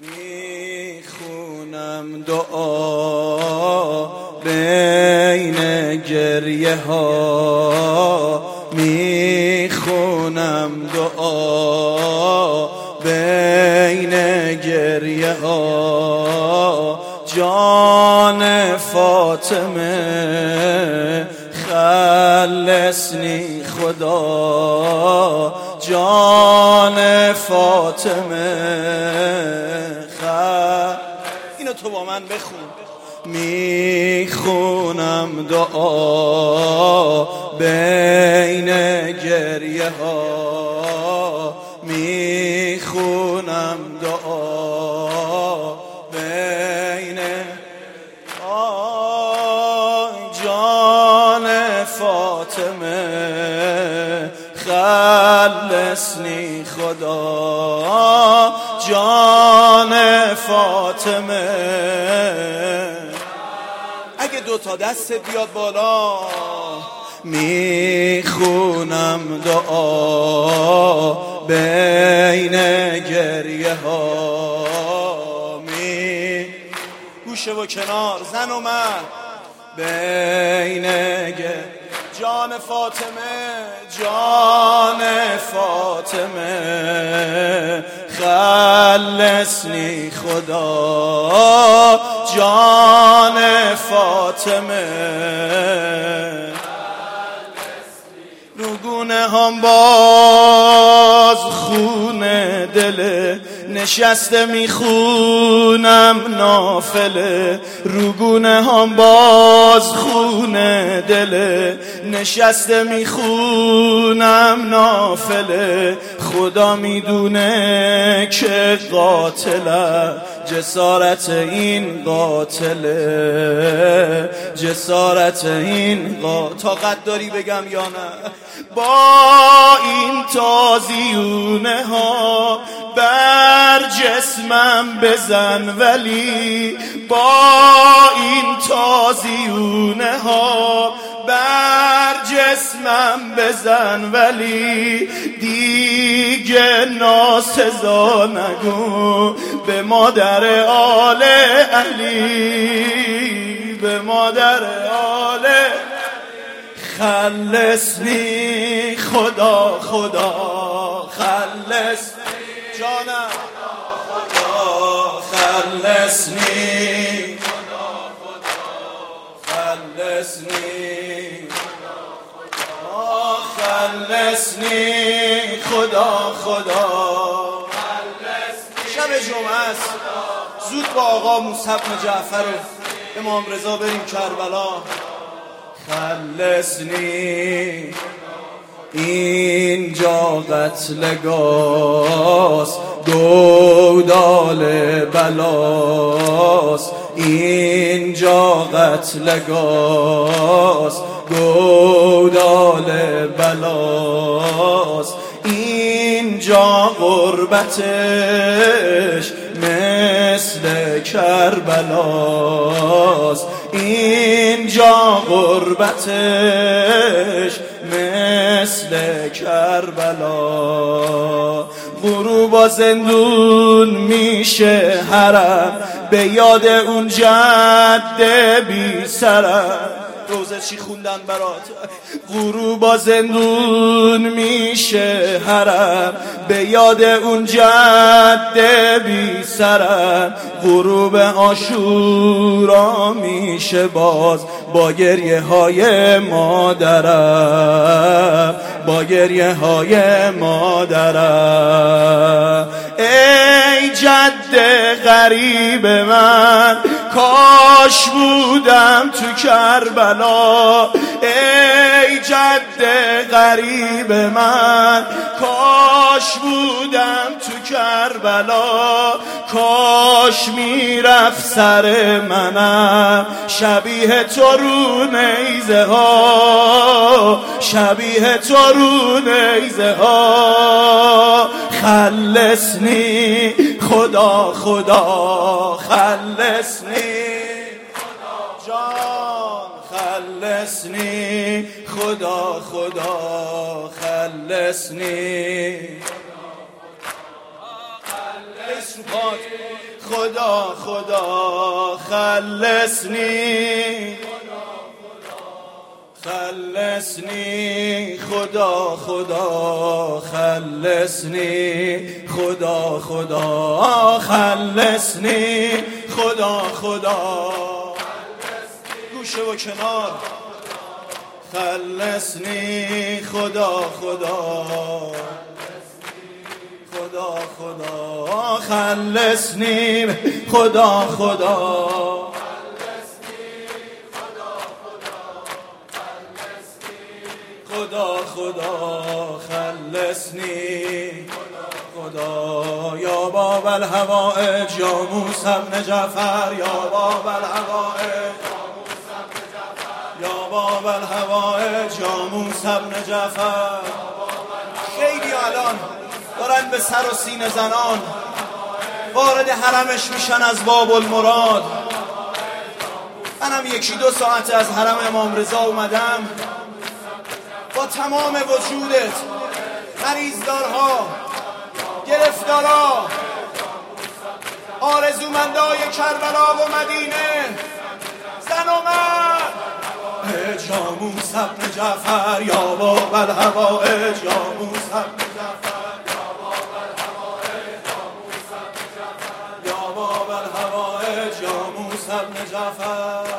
میخونم دعا بین گریه ها، میخونم دعا بین گریه ها. جان فاطمه خلصنی خدا، جان فاطمه اینو تو با من بخون. میخونم دعا بین گریه ها، میخونم دعا بین جان فاطمه خلصنی خدا، جان فاطمه. اگه دوتا دست بیاد بالا، میخونم دعا بین گریه ها. گوشه و کنار، زن و مرد بین جان فاطمه، جان فاطمه خلصنی خدا، جان فاطمه. رو گونه هم باز خونه دله، نشسته میخونم نافله. رو گونه هم باز خونه دله، نشسته میخونم نافله. خدا میدونه که قاتله، جسارت این قاتله، جسارت این طاقت داری بگم یا نه؟ با این تازیونه ها بر جسمم بزن ولی، با این تازیونه ها بر جسمم بزن ولی. دیگه ناسزا نگو به مادر آل علی، به مادر آل. خلصنی خدا، خدا خلصنی جانم، خدا خلصنی، خلصنی خلصنی خدا، خدا. شب جمعه است، زود با آقا موسی بن جعفر و امام رضا بریم کربلا. خلصنی اینجا قتلگاست، گودال بلاست. اینجا قتلگاست، گودال بلاست. اینجا غربتش مثل کربلاست، اینجا غربتش مثل کربلا. غروبا زندون میشه حرم، به یاد اون جد بی سرم. روزه چی خوندن برات؟ غروبا زندون میشه حرم، به یاد اون جد بی سرم. غروب عاشورا میشه باز با گریه های مادرم، با گریه های مادرم. ای جد غریب من، کاش بودم تو کربلا. ای جد غریب من، کاش بودم تو کربلا. کاش میرفت سر منم شبیه تو رو نیزه ها، شبیه تو رو نیزه ها. خلصنی خدا، خدا خلصنی جان، خلصنی خدا، خدا خلصنی. دست رو پات. خدا خدا خلصنی، خلصنی خدا خدا خلصنی، خدا خدا خلصنی، خدا خدا گوشه و کنار. خلصنی خدا خدا، خدا خدا خلصنی، خدا خدا خدا خدا خلصنی، خدا یا باب الحوائج یا موسی بن جعفر، یا باب الحوائج یا باب الحوائج یا موسی بن جعفر. خیلی الان دارن به سر و سینه زنان وارد حرمش میشن از باب المراد. منم 1-2 ساعت از حرم امام رضا اومدم، با تمام وجودت، مریضدارها، گرفتارا، آرزومندای کربلا و مدینه، زن و مرد. یا موسی بن جعفر یا باب الحوائج یا موسی بن جعفر، یا باب الحوائج یا موسی بن جعفر.